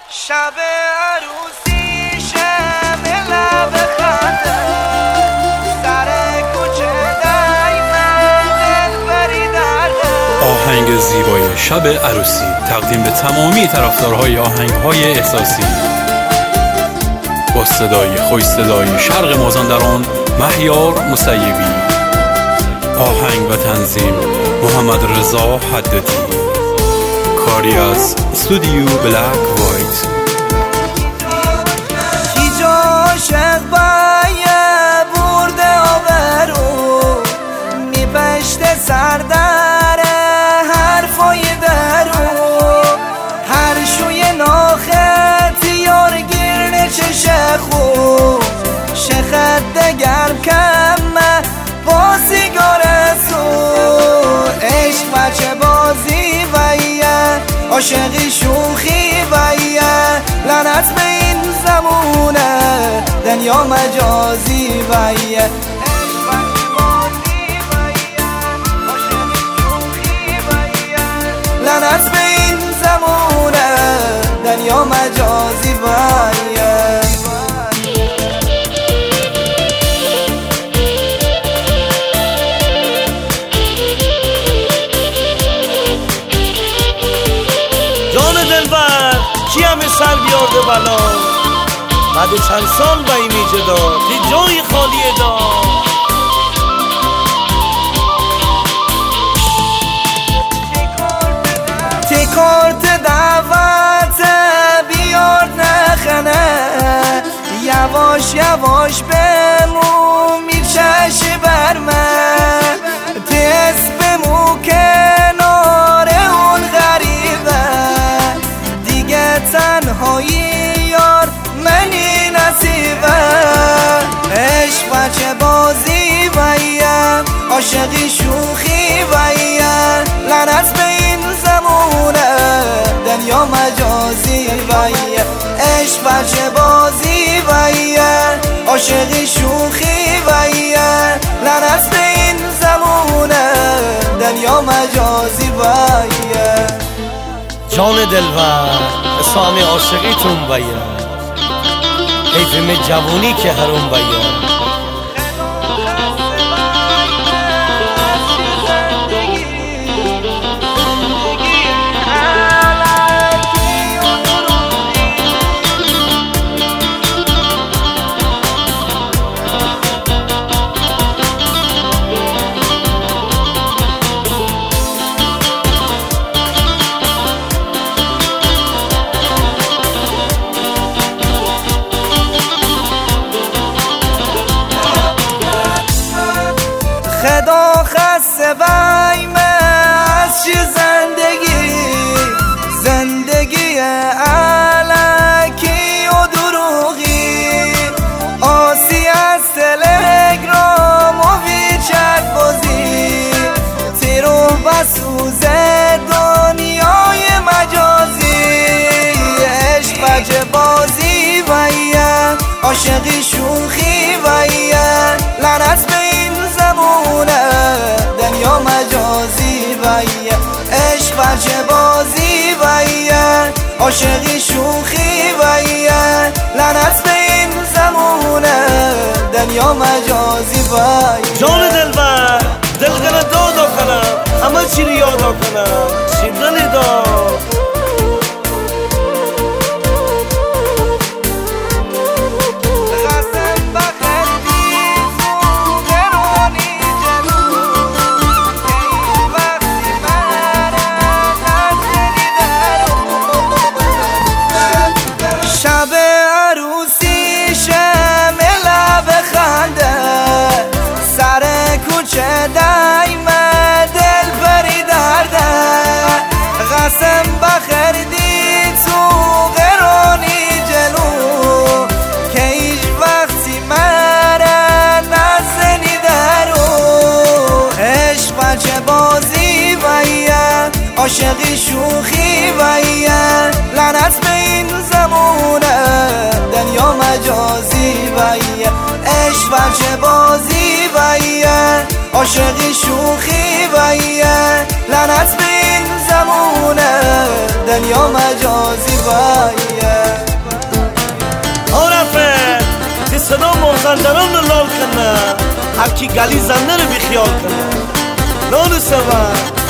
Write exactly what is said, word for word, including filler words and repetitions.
شب عروسی شب لب خنده سر کوچه دایما دلبری درده. آهنگ زیبای شب عروسی تقدیم به تمامی طرفدارهای آهنگ‌های احساسی با صدای خوش صدای شرق مازندران مهیار مسیبی. آهنگ و تنظیم محمد رضا حدتی. کاری از استودیو بلک وایت. کی جا عاشق بایه برده آورو میپشته سردره حرفای درو هر شوی ناخت یار گیرنه چشه خوب شخت دگرم کمه با سیگار سو عشق بچه بازی ویه عاشقی شوخی ویه لعنت به این زمونه دنیا مجازی ویه لعنت به این زمونه دنیا مجازی ویه. جان دلبر کی همه سر بیارده بلا بعد چند سال با این جدا تی جای خالیه دا تی کارت دعوت بیار نخنه یواش یواش بمو میچشی بر من تی اسممو کنار اون غریبه دیگه تنهایی یار منی نصیبه عشق بچه بازی ویه عاشقی شوخی ویه لعنت به این زمونه دنیا مجازی ویه عشق بچه بازی ویه عاشقی شوخی ویه لعنت به این زمونه دنیا مجازی ویه. جان دلبر اسامی عاشقیتون ویه حیفم جوونی که حروم ویه خدا خسته ویمه از چی زندگی زندگی علکی و دروغی آسی از تلگرام و ویچت بازی تیرو بسوز دنیای مجازی عشق بچه بازی ویه عاشقی شوخی ویه لعنت به این زمونه دنیا مجازی ویه عشق بچه بازی ویه عاشقی شوخی ویه لعنت به این زمونه دنیا مجازی ویه. جان دلبر دل کنه دادا کنم همه چی رو یادا کنم شیدنی دا شب عروسی شب لب خنده سر کوچه دایما دلبری درده قسم بخردی تو قرانی جلو که هیچ وقتی مره نزنی درو عشق بچه بازی ویه عاشقی شوخی ویه لعنت به این زمونه دنیا مجازی ویه عشق بچه بازی ویه عاشقی شوخی ویه لعنت به این زمونه دنیا مجازی وایه. مازندران رو لال کنه، هر کی گلی زنده رو بیخیال کنه. نان سوار